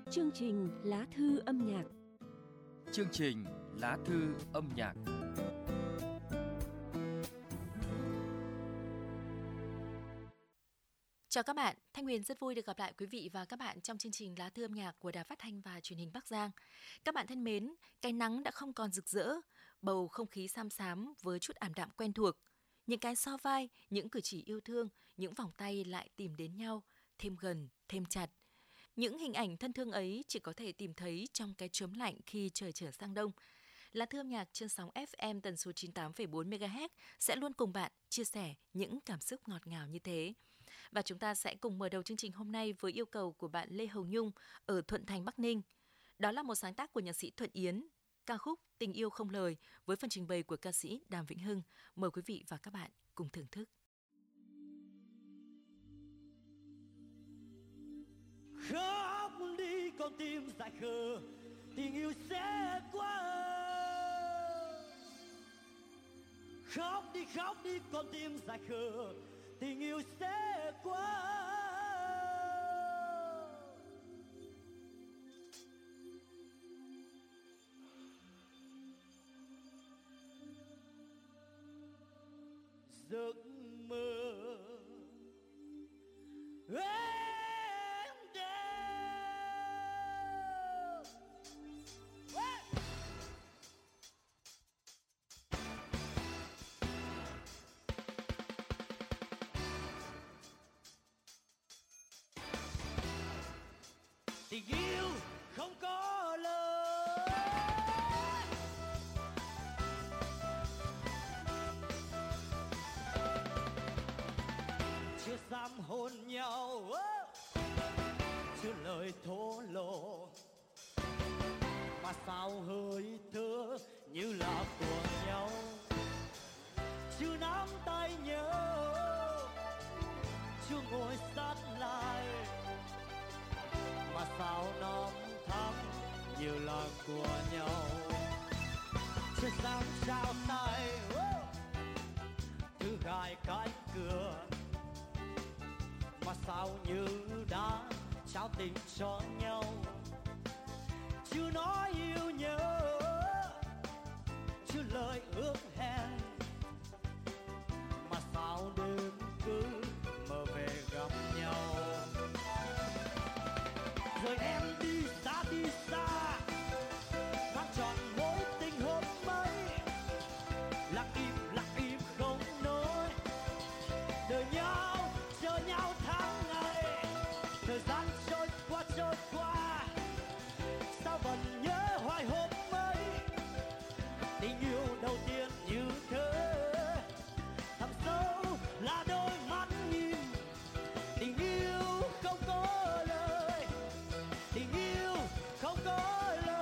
Chương trình Lá thư âm nhạc. Chương trình Lá thư âm nhạc. Chào các bạn, Thanh Huyền rất vui được gặp lại quý vị và các bạn trong chương trình Lá thư âm nhạc của Đài Phát thanh và Truyền hình Bắc Giang. Các bạn thân mến, cái nắng đã không còn rực rỡ, bầu không khí xám xám với chút ảm đạm quen thuộc. Những cái so vai, những cử chỉ yêu thương, những vòng tay lại tìm đến nhau, thêm gần, thêm chặt. Những hình ảnh thân thương ấy chỉ có thể tìm thấy trong cái chớm lạnh khi trời trở sang đông. Lá thư âm nhạc trên sóng FM tần số 98,4 MHz sẽ luôn cùng bạn chia sẻ những cảm xúc ngọt ngào như thế. Và chúng ta sẽ cùng mở đầu chương trình hôm nay với yêu cầu của bạn Lê Hồng Nhung ở Thuận Thành, Bắc Ninh. Đó là một sáng tác của nhạc sĩ Thuận Yến, ca khúc Tình yêu không lời với phần trình bày của ca sĩ Đàm Vĩnh Hưng. Mời quý vị và các bạn cùng thưởng thức. Khóc đi con tim dại khờ, tình yêu sẽ qua. Khóc đi con tim dại khờ, tình yêu sẽ qua. Giấc mơ em đêm tình yêu không có lời, chưa dám hôn nhau, chưa lời thổ lộ, mà sao hơi thở như là của nhau, chưa nắm tay nhau, chưa ngồi sát lại, mà sao năm tháng như là của nhau, chưa dám trao tay thứ gài cánh cửa, mà sao như đã trao tình cho nhau, chưa nói yêu nhớ, chưa lời ước hẹn, mà sao đêm cứ mơ về gặp nhau. Rồi em đi xa, mang trọn mối tình hôm ấy, lặng im không nói, đợi nhau chờ nhau tháng ngày, thời gian trôi qua, sao vẫn nhớ hoài hôm ấy, tình yêu đầu tiên như thế, thẳm sâu là đôi mắt nhìn, tình yêu không có lời, tình yêu không có lời.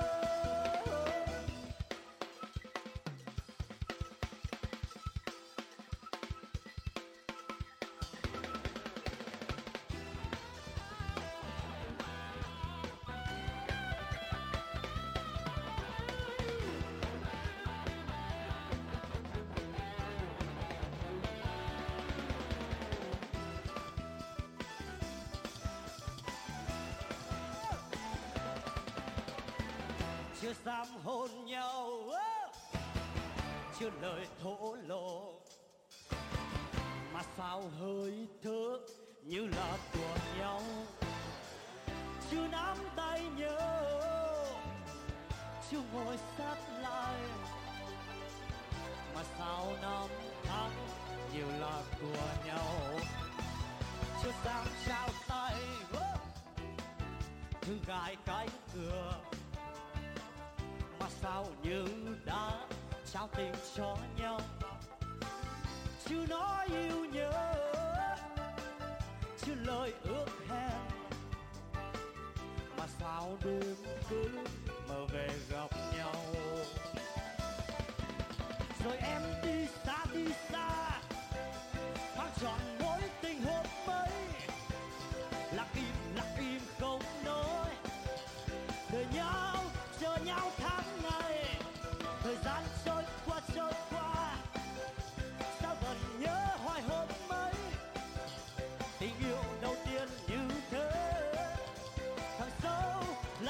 Chưa dám hôn nhau, chưa lời thổ lộ, mà sao hơi thở như là của nhau, chưa nắm tay nhau, chưa ngồi sát lại, mà sao năm tháng như là của nhau, chưa dám trao tay thứ gài cánh cửa, mà sao như đã trao tình cho nhau, chưa nói yêu nhớ, chưa lời ước hẹn, mà sao đêm cứ mơ về gặp nhau. Rồi em đi xa, mang trọn mối tình hôm ấy, lặng im không nói, đợi nhau chờ nhau tháng ngày, thời gian trôi qua, sao vẫn nhớ hoài hôm ấy, tình yêu đầu tiên như thế, thẳm sâu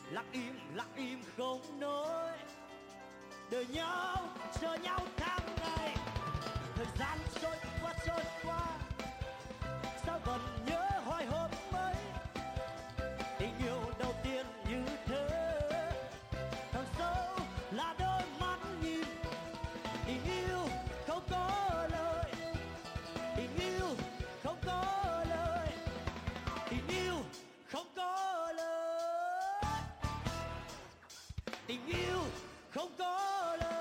lặng im không nói. Đợi nhau chờ nhau tháng ngày, thời gian trôi qua sao vẫn nhớ hoài hôm mới. Tình yêu đầu tiên như thế, thằng sâu là đôi mắt nhìn. Tình yêu không có lời, tình yêu không có lời, tình yêu không có lời, tình yêu không có lời.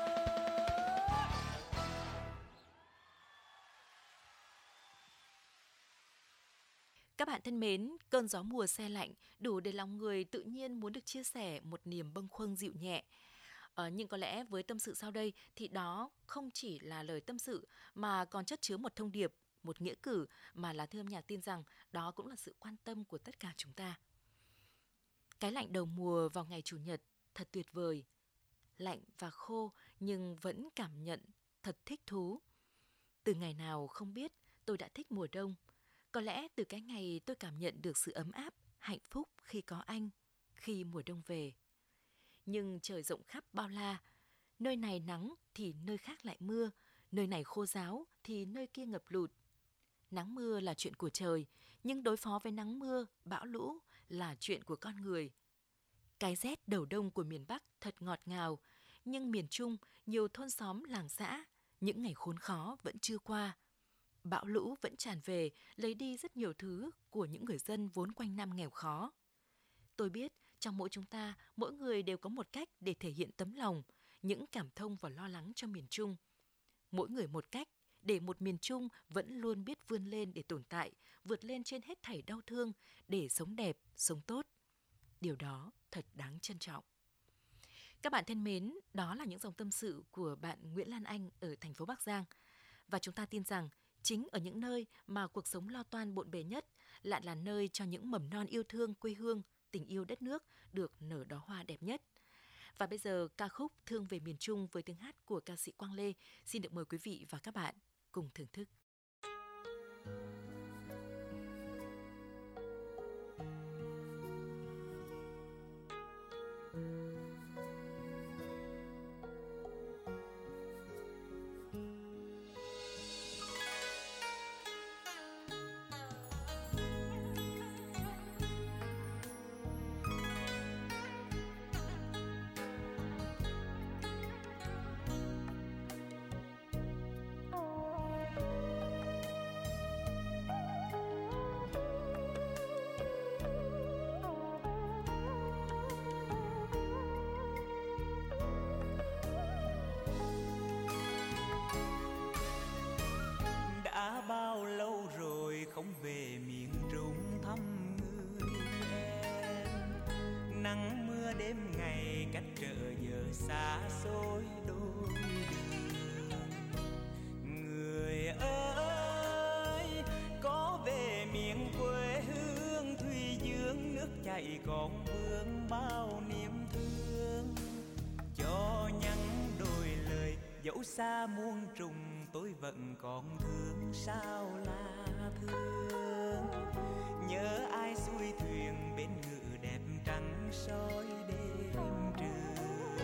Các bạn thân mến, cơn gió mùa se lạnh đủ để lòng người tự nhiên muốn được chia sẻ một niềm bâng khuâng dịu nhẹ. Nhưng có lẽ với tâm sự sau đây thì đó không chỉ là lời tâm sự mà còn chất chứa một thông điệp, một nghĩa cử mà Lá Thư Âm Nhạc tin rằng đó cũng là sự quan tâm của tất cả chúng ta. Cái lạnh đầu mùa vào ngày Chủ nhật thật tuyệt vời. Lạnh và khô nhưng vẫn cảm nhận thật thích thú. Từ ngày nào không biết tôi đã thích mùa đông. Có lẽ từ cái ngày tôi cảm nhận được sự ấm áp, hạnh phúc khi có anh, khi mùa đông về. Nhưng trời rộng khắp bao la, nơi này nắng thì nơi khác lại mưa, nơi này khô ráo thì nơi kia ngập lụt. Nắng mưa là chuyện của trời, nhưng đối phó với nắng mưa, bão lũ là chuyện của con người. Cái rét đầu đông của miền Bắc thật ngọt ngào, nhưng miền Trung, nhiều thôn xóm làng xã, những ngày khốn khó vẫn chưa qua. Bão lũ vẫn tràn về, lấy đi rất nhiều thứ của những người dân vốn quanh năm nghèo khó. Tôi biết, trong mỗi chúng ta, mỗi người đều có một cách để thể hiện tấm lòng, những cảm thông và lo lắng cho miền Trung. Mỗi người một cách để một miền Trung vẫn luôn biết vươn lên để tồn tại, vượt lên trên hết thảy đau thương, để sống đẹp, sống tốt. Điều đó thật đáng trân trọng. Các bạn thân mến, đó là những dòng tâm sự của bạn Nguyễn Lan Anh ở thành phố Bắc Giang. Và chúng ta tin rằng chính ở những nơi mà cuộc sống lo toan bộn bề nhất lại là nơi cho những mầm non yêu thương quê hương, tình yêu đất nước được nở đóa hoa đẹp nhất. Và bây giờ ca khúc Thương về miền Trung với tiếng hát của ca sĩ Quang Lê xin được mời quý vị và các bạn cùng thưởng thức. Đã bao lâu rồi không về miền Trung thăm người em. Nắng mưa đêm ngày cách trở giờ xa xôi đôi đường. Người ơi, có về miền quê hương Thủy Dương, nước chảy còn vương bao niềm thương. Cho nhắn đôi lời dẫu xa muôn trùng, tôi vẫn còn thương sao là thương. Nhớ ai xuôi thuyền bên ngự đẹp trắng soi đêm trường.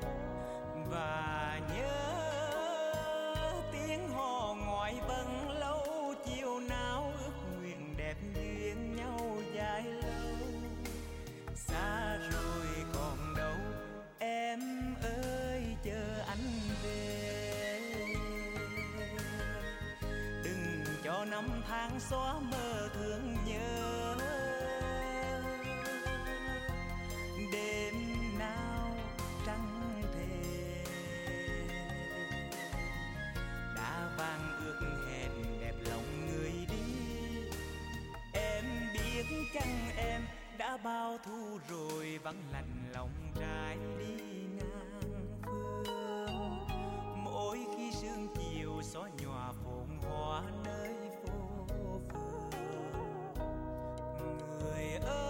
Và nhớ tiếng hò ngoại vân lâu, chiều nào ước nguyện đẹp duyên nhau dài lâu. Xa rồi còn đâu em ơi, chờ anh về. Cho năm tháng xóa mơ thương nhớ. Đêm nào trăng thề đã vang ước hẹn đẹp lòng người đi. Em biết chăng em đã bao thu rồi, vắng lạnh lòng trai đi ngang phương. Mỗi khi sương chiều xóa nhòa phồn hoa nơi phố phường. Người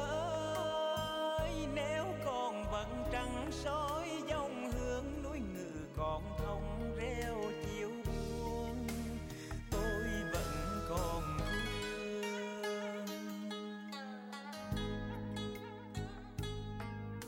ơi, nếu còn vẫn trăng soi dòng hương núi Ngự còn thông reo chiều buông, tôi vẫn còn thương.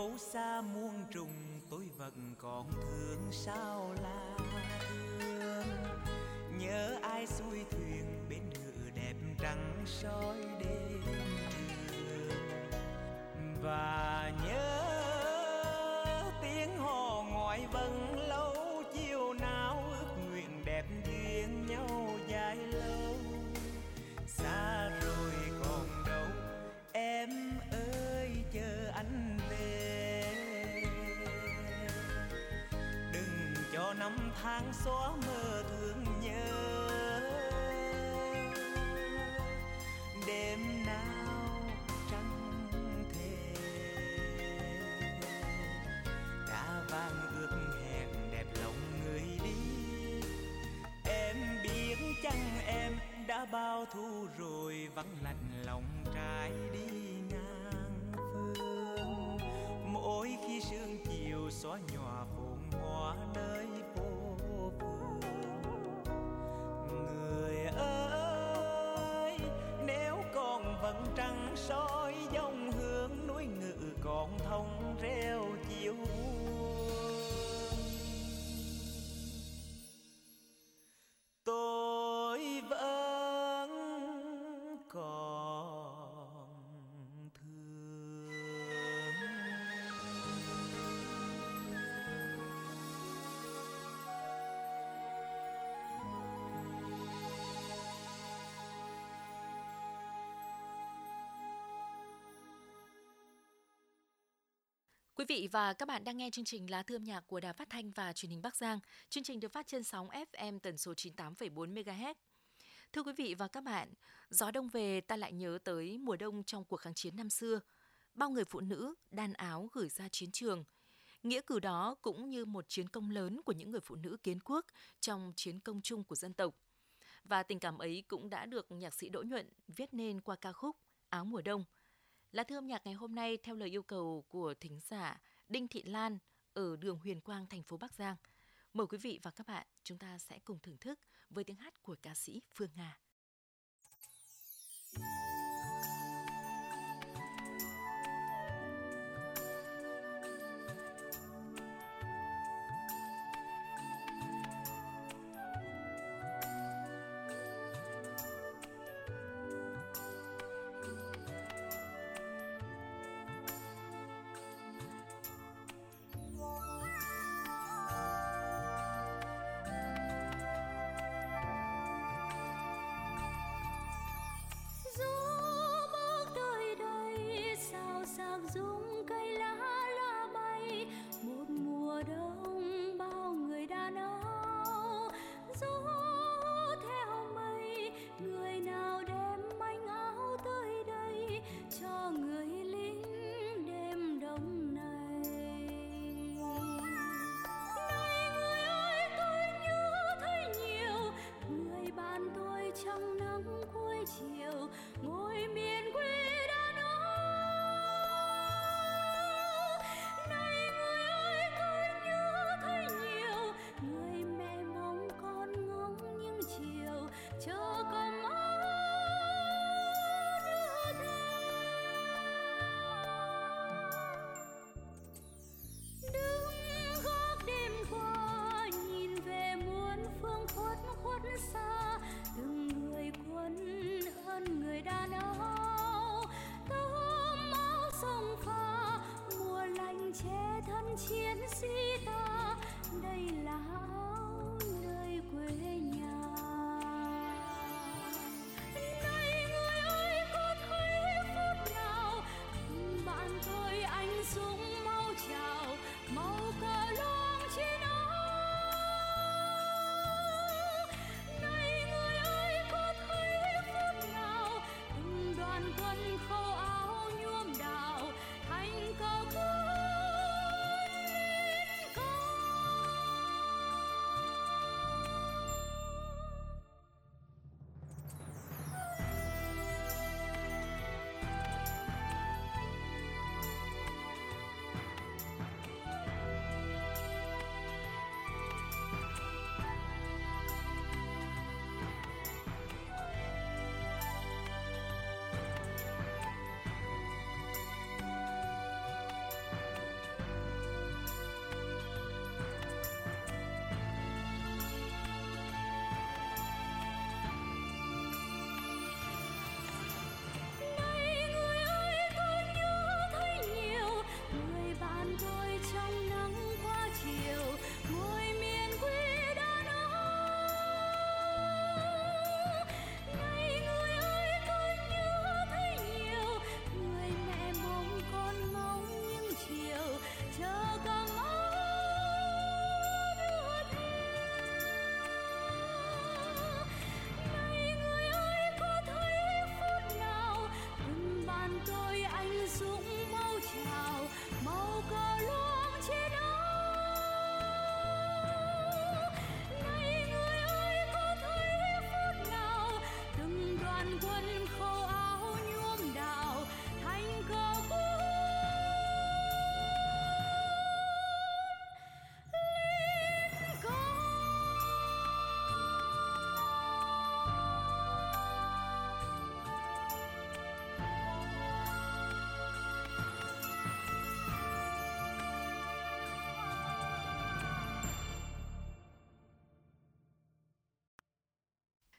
dấu xa muôn trùng tôi vẫn còn thương sao là thương. Nhớ ai xuôi thuyền bên ngự đẹp trắng soi đêm trường. Và nhớ tiếng hò ngoài vân lâu chiều nào ước nguyện đẹp duyên nhau dài lâu. Xa rồi còn đâu em ơi chờ anh về. Đừng cho năm tháng xóa mơ thương nhớ. Đêm nào trăng thề đã vang ước hẹn đẹp lòng người đi. Em biết chăng em đã bao thu rồi vắng lạnh lòng trái đi ngang phương. Mỗi khi sương chiều xóa nhòa phồn hoa nơi phố phường. Người ơi nếu còn vầng trăng soi dòng hương núi ngự còn thông reo chiều buông. Tôi vẫn còn thương. Quý vị và các bạn đang nghe chương trình Lá Thư âm nhạc của Đài Phát thanh và Truyền hình Bắc Giang. Chương trình được phát trên sóng FM tần số 98,4 MHz. Thưa quý vị và các bạn, gió đông về ta lại nhớ tới mùa đông trong cuộc kháng chiến năm xưa. Bao người phụ nữ đan áo gửi ra chiến trường. Nghĩa cử đó cũng như một chiến công lớn của những người phụ nữ kiến quốc trong chiến công chung của dân tộc. Và tình cảm ấy cũng đã được nhạc sĩ Đỗ Nhuận viết nên qua ca khúc Áo mùa đông. Lá thư âm nhạc ngày hôm nay theo lời yêu cầu của thính giả Đinh Thị Lan ở đường Huyền Quang, thành phố Bắc Giang. Mời quý vị và các bạn chúng ta sẽ cùng thưởng thức với tiếng hát của ca sĩ Phương Nga.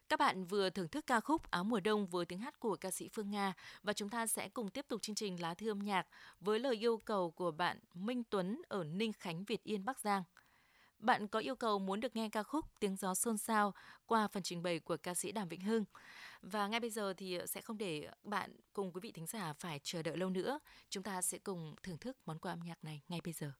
Các bạn vừa thưởng thức ca khúc Áo mùa đông với tiếng hát của ca sĩ Phương Nga và chúng ta sẽ cùng tiếp tục chương trình Lá thư âm nhạc với lời yêu cầu của bạn Minh Tuấn ở Ninh Khánh, Việt Yên, Bắc Giang. Bạn có yêu cầu muốn được nghe ca khúc Tiếng gió xôn xao qua phần trình bày của ca sĩ Đàm Vĩnh Hưng. Và ngay bây giờ thì sẽ không để bạn cùng quý vị thính giả phải chờ đợi lâu nữa. Chúng ta sẽ cùng thưởng thức món quà âm nhạc này ngay bây giờ.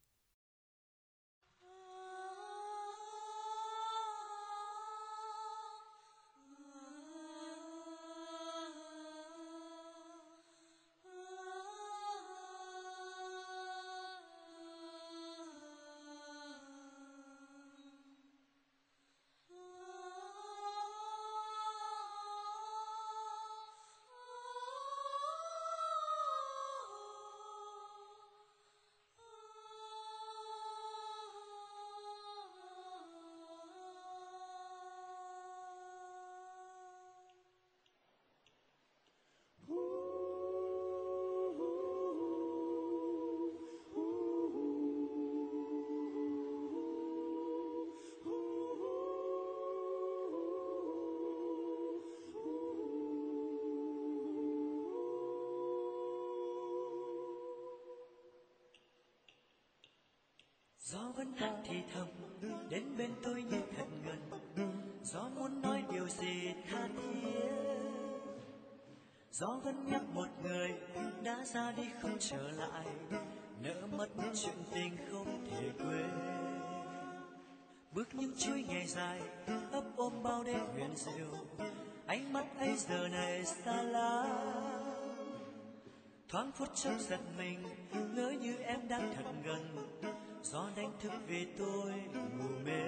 Gió vẫn hát thì thầm đến bên tôi như thật gần. Gió muốn nói điều gì tha thiết. Gió vẫn nhắc một người đã ra đi không trở lại, nỡ mất chuyện tình không thể quên. Bước những chuỗi ngày dài ấp ôm bao đêm huyền diệu, ánh mắt ấy giờ này xa lắm. Thoáng phút chốc giật mình ngỡ như em đang thật gần. Gió đánh thức vì tôi ngủ mê.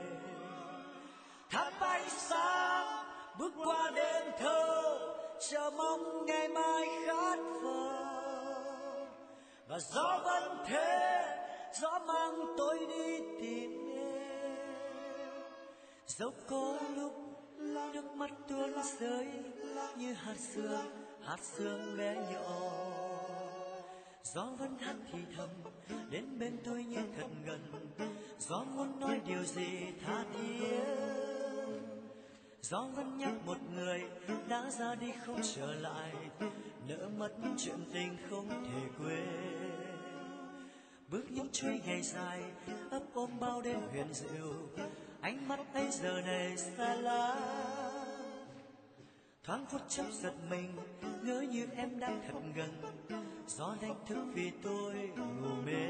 Tháp ánh sáng bước qua đêm thơ, chờ mong ngày mai khát vọng. Và gió vẫn thế, gió mang tôi đi tìm em. Dẫu có lúc nước mắt tuôn rơi như hạt sương bé nhỏ. Gió vẫn hát thì thầm đến bên tôi như thật gần. Gió muốn nói điều gì tha thiết. Gió vẫn nhắc một người đã ra đi không trở lại, nỡ mất chuyện tình không thể quên. Bước những chuỗi ngày dài ấp ôm bao đêm huyền diệu, ánh mắt ấy giờ này xa lắm. Thoáng phút chốc giật mình ngỡ như em đang thật gần. Gió đánh thức vì tôi ngủ mê.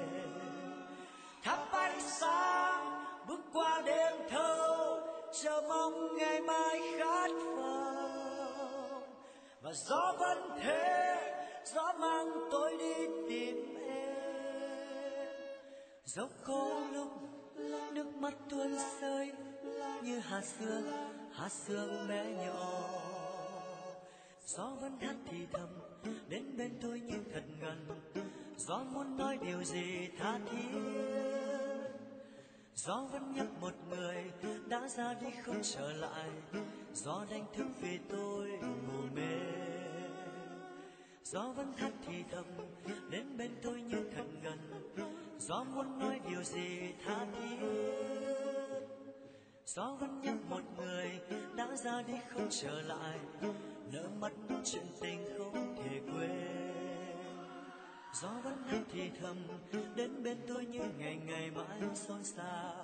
Thắp ánh sáng bước qua đêm thâu, chờ mong ngày mai khát vọng. Và gió vẫn thế, gió mang tôi đi tìm em. Dẫu có lúc nước mắt tuôn rơi như hạt sương bé nhỏ. Gió vẫn hát thì thầm đến bên tôi như thật gần. Gió muốn nói điều gì tha thiết. Gió vẫn nhắc một người đã ra đi không trở lại. Gió đánh thức vì tôi ngủ mê. Gió vẫn hát thì thầm đến bên tôi như thật gần. Gió muốn nói điều gì tha thiết. Gió vẫn nhắc một người đã ra đi không trở lại, nỡ mất chuyện tình không thể quên. Gió vẫn hát thì thầm đến bên tôi như ngày ngày mãi xôn xao.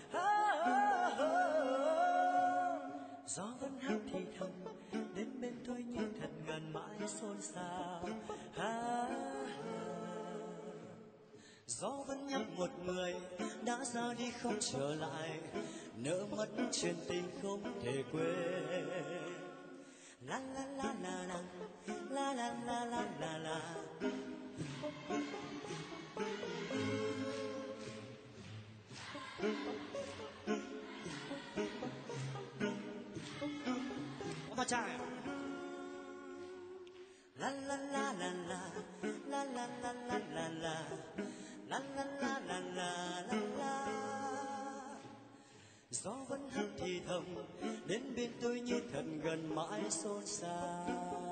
Gió vẫn hát thì thầm đến bên tôi như thật gần mãi xôn xao. Gió vẫn nhắc một người đã ra đi không trở lại, nỡ mất chuyện tình không thể quên. La la la la la la la la la la. Một trai. La la la la la la la la la la la la la la la la la la. Gió vẫn hát thì thầm đến bên tôi như thật gần mãi xôn xao.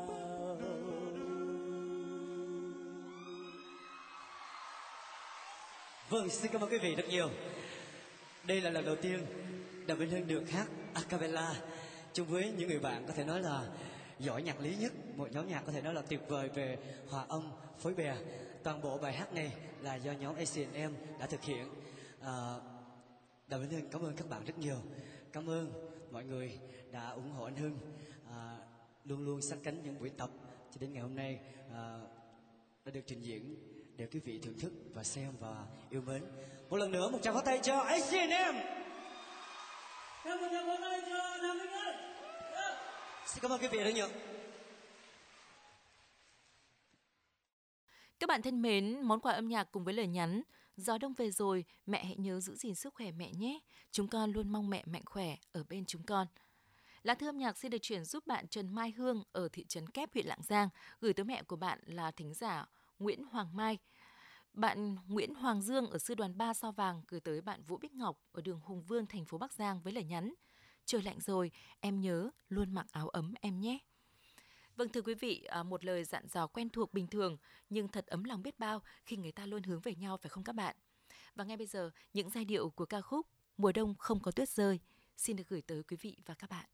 Vâng, xin cảm ơn quý vị rất nhiều. Đây là lần đầu tiên Đàm Vĩnh Hưng được hát a cappella chung với những người bạn có thể nói là giỏi nhạc lý nhất, một nhóm nhạc có thể nói là tuyệt vời về hòa âm, phối bè. Toàn bộ bài hát này là do nhóm ACM đã thực hiện. Đào Vĩnh Hưng cảm ơn các bạn rất nhiều. Cảm ơn mọi người đã ủng hộ anh Hưng, luôn luôn sát cánh những buổi tập cho đến ngày hôm nay đã được trình diễn để quý vị thưởng thức và xem và yêu mến. Một lần nữa một tràng pháo tay cho ACM. Một tràng pháo tay cho Đào Vĩnh Hưng. Xin cảm ơn quý vị rất nhiều. Các bạn thân mến, món quà âm nhạc cùng với lời nhắn: gió đông về rồi, mẹ hãy nhớ giữ gìn sức khỏe mẹ nhé. Chúng con luôn mong mẹ mạnh khỏe ở bên chúng con. Lá thư âm nhạc xin được chuyển giúp bạn Trần Mai Hương ở thị trấn Kép, huyện Lạng Giang, gửi tới mẹ của bạn là thính giả Nguyễn Hoàng Mai. Bạn Nguyễn Hoàng Dương ở sư đoàn 3 Sao Vàng gửi tới bạn Vũ Bích Ngọc ở đường Hùng Vương, thành phố Bắc Giang với lời nhắn: trời lạnh rồi, em nhớ luôn mặc áo ấm em nhé. Vâng, thưa quý vị, một lời dặn dò quen thuộc bình thường nhưng thật ấm lòng biết bao khi người ta luôn hướng về nhau, phải không các bạn? Và ngay bây giờ, những giai điệu của ca khúc Mùa đông không có tuyết rơi xin được gửi tới quý vị và các bạn.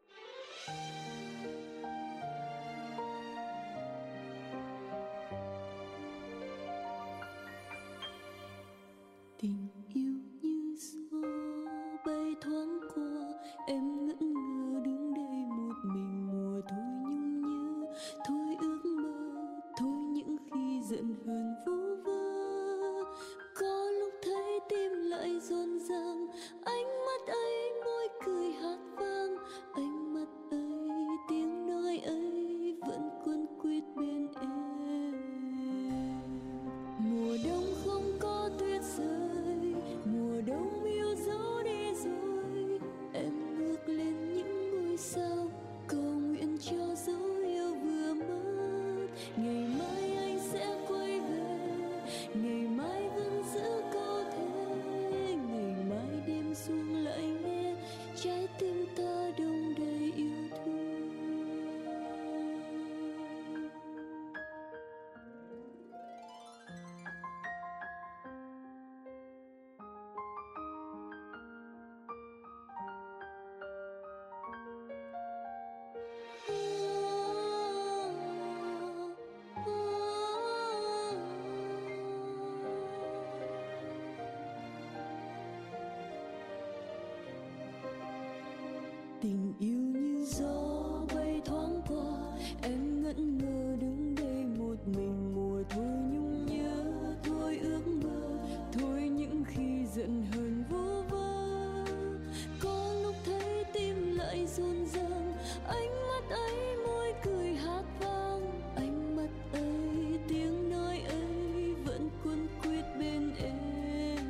Tình yêu như gió bay thoáng qua, em ngẩn ngơ đứng đây một mình. Mùa thôi nhung nhớ, thôi ước mơ, thôi những khi giận hờn vu vơ. Có lúc thấy tim lại rộn ràng, ánh mắt ấy môi cười hát vang, ánh mắt ấy tiếng nói ấy vẫn quấn quýt bên em. Mùa đông không có tuyết rơi, mùa đông yêu dấu đi rồi. Em ngước lên những ngôi sao, cầu nguyện cho dấu yêu vừa mất. Ngày mai anh sẽ quay về, ngày mai vẫn giữ câu thề. Ngày mai đêm xuống lại nghe trái tim ta đông đầy yêu thương. Tình yêu như gió bay thoáng qua, em ngẩn ngơ đứng đây một mình. Mùa thôi nhung nhớ, thôi ước mơ, thôi những khi giận hờn vô vơ. Có lúc thấy tim lại rộn ràng, ánh mắt ấy môi cười hát vang, ánh mắt ấy tiếng nói ấy vẫn quấn quýt bên em.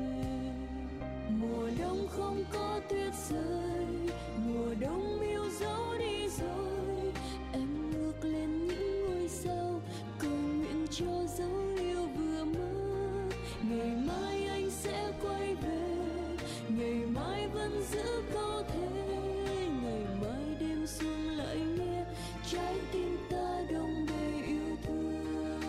Mùa đông không có tuyết rơi, mùa đông yêu dấu đi rồi. Em ngước lên những ngôi sao, cầu nguyện cho dấu yêu vừa mất. Ngày mai anh sẽ quay về, ngày mai vẫn giữ câu thề. Ngày mai đêm xuống lại nghe trái tim ta đông đầy yêu thương.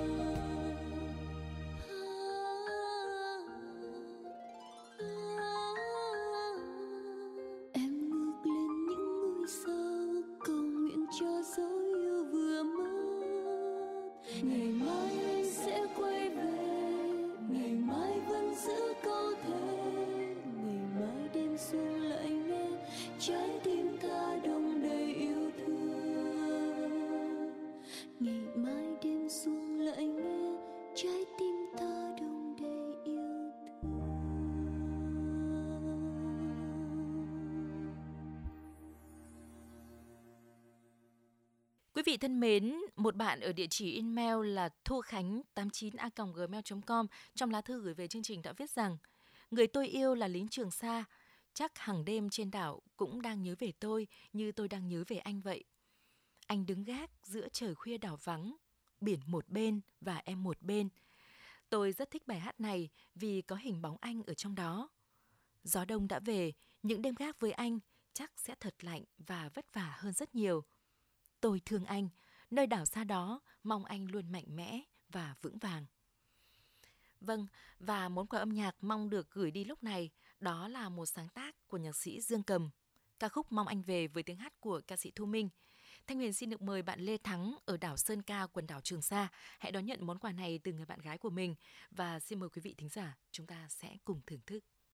Em ngước lên những ngôi sao, cầu nguyện cho dấu yêu vừa mất. Ngày mai anh sẽ quay về, ngày mai vẫn giữ câu thề. Ngày mai đêm xuống lại nghe trái tim ta đông đầy yêu thương. Ngày mai đêm xuống lại nghe trái tim ta đông đầy yêu thương. Quý vị thân mến, một bạn ở địa chỉ email là thuakhánh89a@gmail.com trong lá thư gửi về chương trình đã viết rằng: người tôi yêu là lính Trường Sa, chắc hàng đêm trên đảo cũng đang nhớ về tôi như tôi đang nhớ về anh vậy. Anh đứng gác giữa trời khuya đảo vắng, biển một bên và em một bên. Tôi rất thích bài hát này vì có hình bóng anh ở trong đó. Gió đông đã về, những đêm gác với anh chắc sẽ thật lạnh và vất vả hơn rất nhiều. Tôi thương anh, nơi đảo xa đó mong anh luôn mạnh mẽ và vững vàng. Vâng, và món quà âm nhạc mong được gửi đi lúc này đó là một sáng tác của nhạc sĩ Dương Cầm. ca khúc Mong Anh Về với tiếng hát của ca sĩ Thu Minh. Thanh Huyền xin được mời bạn Lê Thắng ở đảo Sơn Ca, quần đảo Trường Sa hãy đón nhận món quà này từ người bạn gái của mình, và xin mời quý vị thính giả chúng ta sẽ cùng thưởng thức.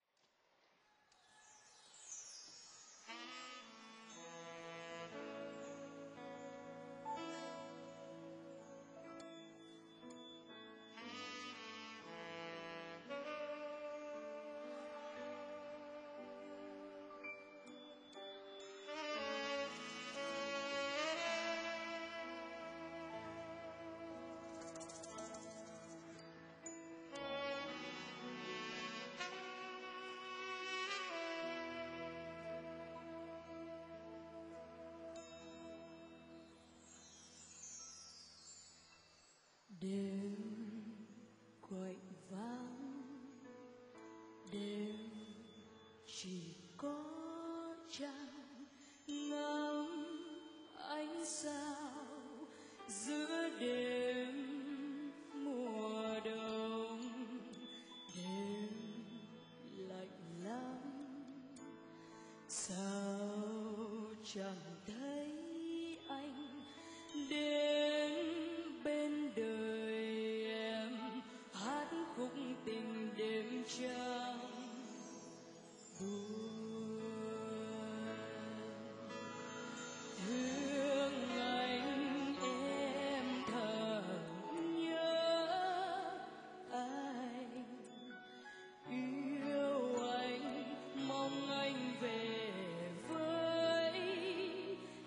Đêm quạnh vắng, đêm chỉ có trăng ngắm ánh sao giữa đêm mùa đông. Đêm lạnh lắm, sao chẳng thấy anh đến bên đời em, hát khúc tình đêm trăng buồn. Thương anh em thật nhớ anh, yêu anh mong anh về với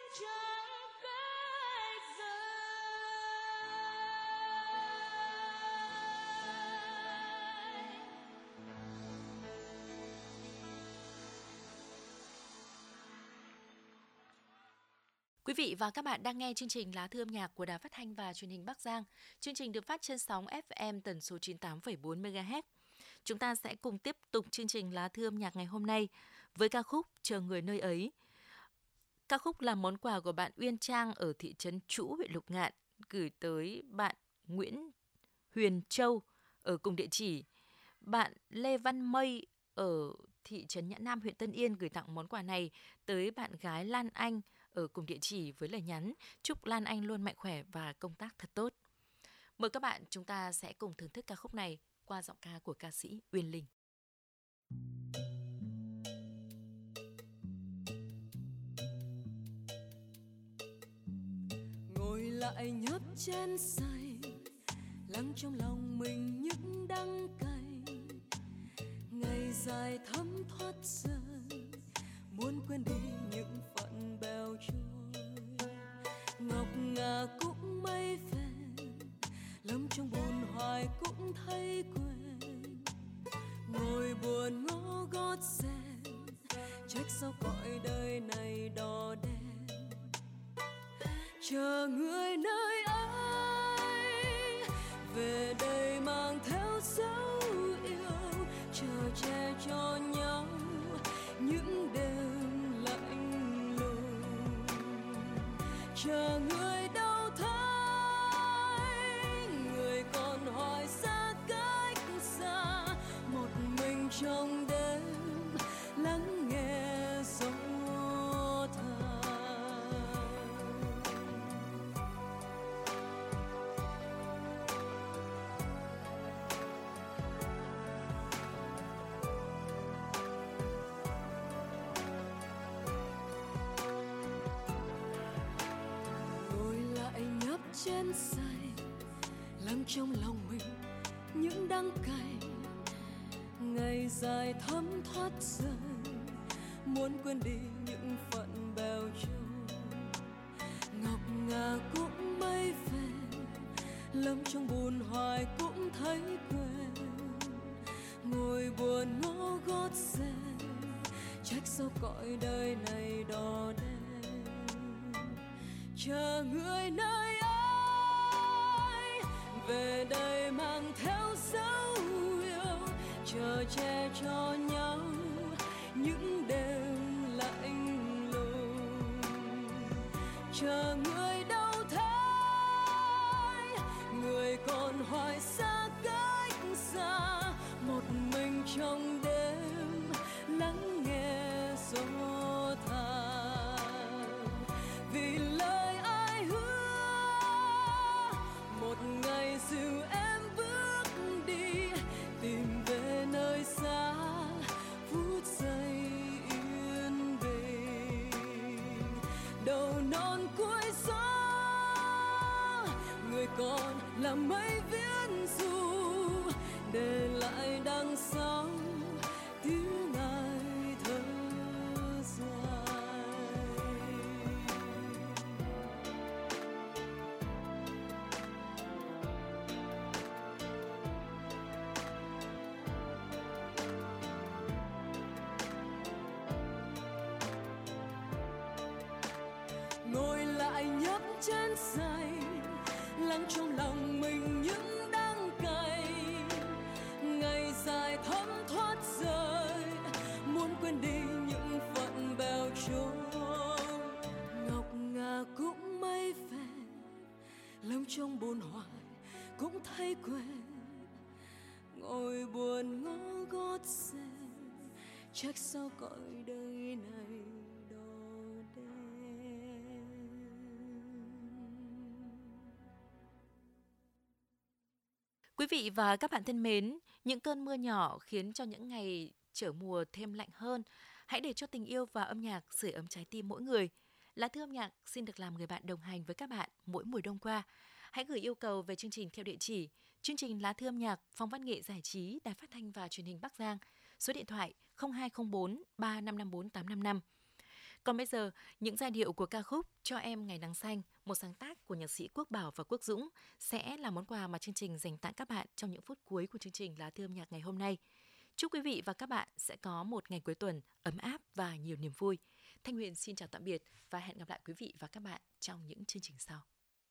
chẳng cách rời. Quý vị và các bạn đang nghe chương trình Lá thư âm nhạc của Đài Phát thanh và Truyền hình Bắc Giang. Chương trình được phát trên sóng FM tần số 98,4 MHz. Chúng ta sẽ cùng tiếp tục chương trình Lá thư âm nhạc ngày hôm nay với ca khúc Chờ người nơi ấy. Ca khúc là món quà của bạn Uyên Trang ở thị trấn Trũ, huyện Lục Ngạn gửi tới bạn Nguyễn Huyền Châu ở cùng địa chỉ. Bạn Lê Văn Mây ở thị trấn Nhã Nam, huyện Tân Yên gửi tặng món quà này tới bạn gái Lan Anh ở cùng địa chỉ với lời nhắn chúc Lan Anh luôn mạnh khỏe và công tác thật tốt. Mời các bạn chúng ta sẽ cùng thưởng thức ca khúc này qua giọng ca của ca sĩ Uyên Linh. Ngồi lại nhấp chén say, lắng trong lòng mình những đắng cay. Ngày dài thấm thoát dần, muốn quên đi những phận bèo trôi. Ngọc ngà cũng mây phèn, lắm trong buồn hoài cũng thấy quên. Ngồi buồn ngó gót sen, trách sao cõi đời này đỏ đen. Chờ người nơi ấy về đây mang theo dấu yêu, chờ che cho nhau những đêm lạnh lùng. Chờ người đâu thấy, người còn hoài xa cách xa, một mình trong đêm lắng nghe gió thở. Ngồi lại nhấp chén say, lắng trong lòng mình những đắng cay. Ngày dài thấm thoát dần, muốn quên đi những phận bèo trôi. Ngọc ngà cũng mây phèn, lắm trong buồn hoài cũng thấy quên. Ngồi buồn ngó gót sen, trách sao cõi đời này đỏ đen. Chờ người nơi ấy về đây mang theo dấu yêu, chờ che cho nhau những đêm lạnh lùng. Chờ người đâu thấy, người còn hoài xa cách xa, một mình trong đêm lắng nghe gió than. Vì lời ai hứa một ngày dìu em bước đi, tìm về nơi xa phút giây yên bình. Đầu non cuối gió, người còn là mây viễn du, để lại đằng sau tiếng ai thở dài. Ngồi lại nhấp chén say, lắng trong lòng mình những đắng cay. Ngày dài thấm thoát rơi, muốn quên đi những phận bèo trôi. Ngọc ngà cũng mây phèn, lắm trong buồn hoài cũng thấy quên. Ngồi buồn ngó gót sen, trách sao cõi đời này đỏ đen. Quý vị và các bạn thân mến, những cơn mưa nhỏ khiến cho những ngày trở mùa thêm lạnh hơn. Hãy để cho tình yêu và âm nhạc sưởi ấm trái tim mỗi người. Lá thư âm nhạc xin được làm người bạn đồng hành với các bạn mỗi mùa đông qua. Hãy gửi yêu cầu về chương trình theo địa chỉ chương trình Lá thư âm nhạc, Phòng Văn nghệ Giải trí, Đài Phát thanh và Truyền hình Bắc Giang, số điện thoại 0204 3554 855. Còn bây giờ, những giai điệu của ca khúc Cho Em Ngày Nắng Xanh, một sáng tác của nhạc sĩ Quốc Bảo và Quốc Dũng, sẽ là món quà mà chương trình dành tặng các bạn trong những phút cuối của chương trình Lá Thư Âm Nhạc ngày hôm nay. Chúc quý vị và các bạn sẽ có một ngày cuối tuần ấm áp và nhiều niềm vui. Thanh Huyền xin chào tạm biệt và hẹn gặp lại quý vị và các bạn trong những chương trình sau.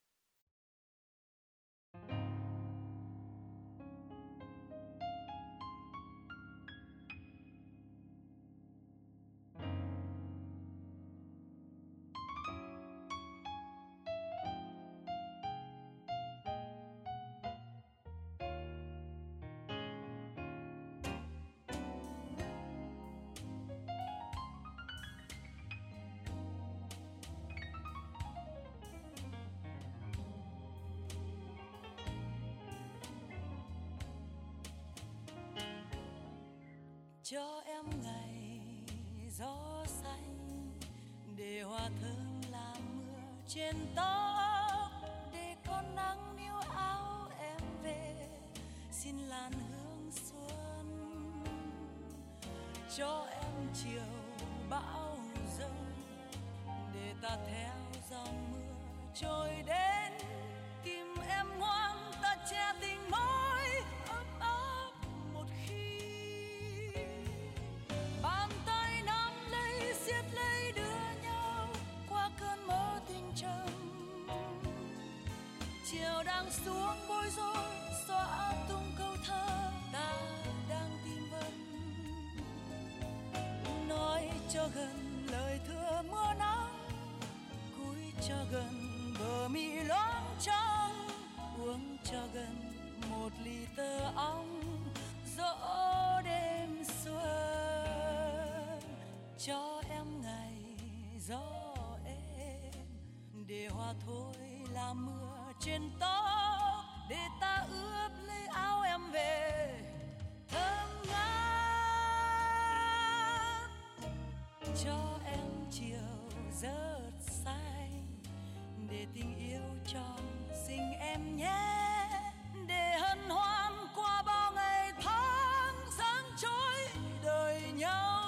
Cho em ngày gió xanh để hoa thơm làm mưa trên tóc, để con nắng níu áo em về xin làn hương xuân. Cho em chiều bão dâng để ta theo dòng mưa trôi đến, tìm em ngoan ta che tình mối ấm áp một khi. Bàn tay nắm lấy siết lấy đưa nhau qua cơn mơ tình trầm. Chiều đang xuống bối rối xóa tung câu thơ ta đang tìm vần. Nói cho gần lời thưa mưa nắng, cúi cho gần bờ mi loáng trăng, uống cho gần một ly tơ ong dỗ đêm xuân. Cho em ngày gió êm để hoa thôi làm mưa trên tóc, để ta ướp lấy áo em về thơm ngát. Cho em chiều rớt xanh để tình yêu tròn xinh em nhé, để hân hoan qua bao ngày tháng sáng trôi đời nhau.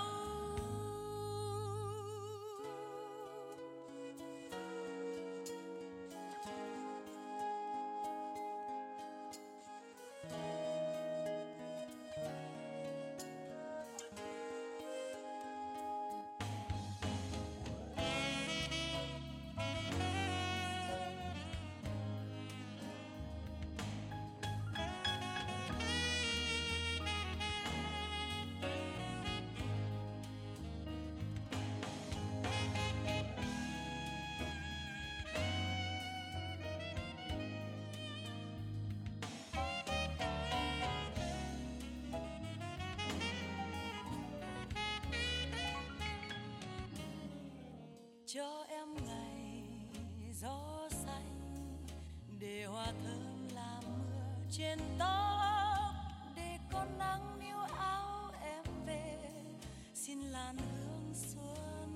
Cho em ngày gió xanh để hoa thơm làm mưa trên tóc, để con nắng níu áo em về xin làn hương xuân.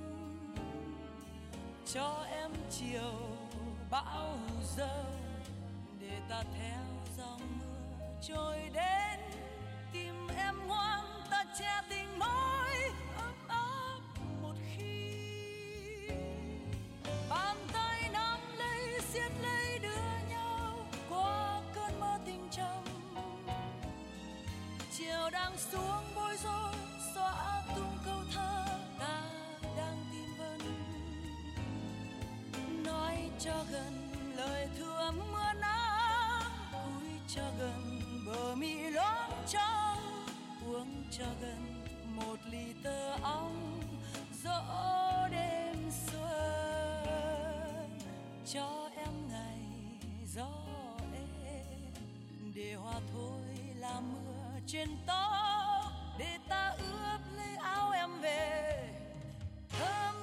Cho em chiều bão dâng để ta theo dòng mưa trôi đến, tìm em ngoan ta che tình mối ấm áp một khi. Bàn tay nắm lấy siết lấy đưa nhau qua cơn mơ tình trầm. Chiều đang xuống bối rối xóa tung câu thơ ta đang tìm vần. Nói cho gần lời thưa mưa nắng, cúi cho gần bờ mi loáng trăng, uống cho gần một ly tơ ong dỗ đêm xuân. Cho em ngày gió êm để hoa thôi làm mưa trên tóc, để ta ướp lấy áo em về thơm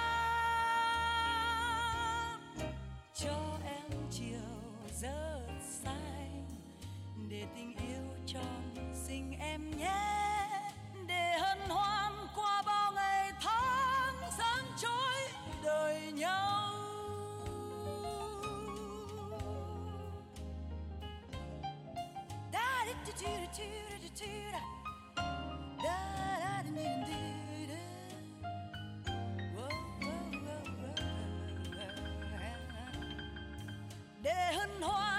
ngát. Cho em chiều rớt xanh để tình yêu tròn xinh em nhé, để hân hoan qua bao ngày tháng sáng trôi đời nhau. Da da da da da da da da da da. vườn hoa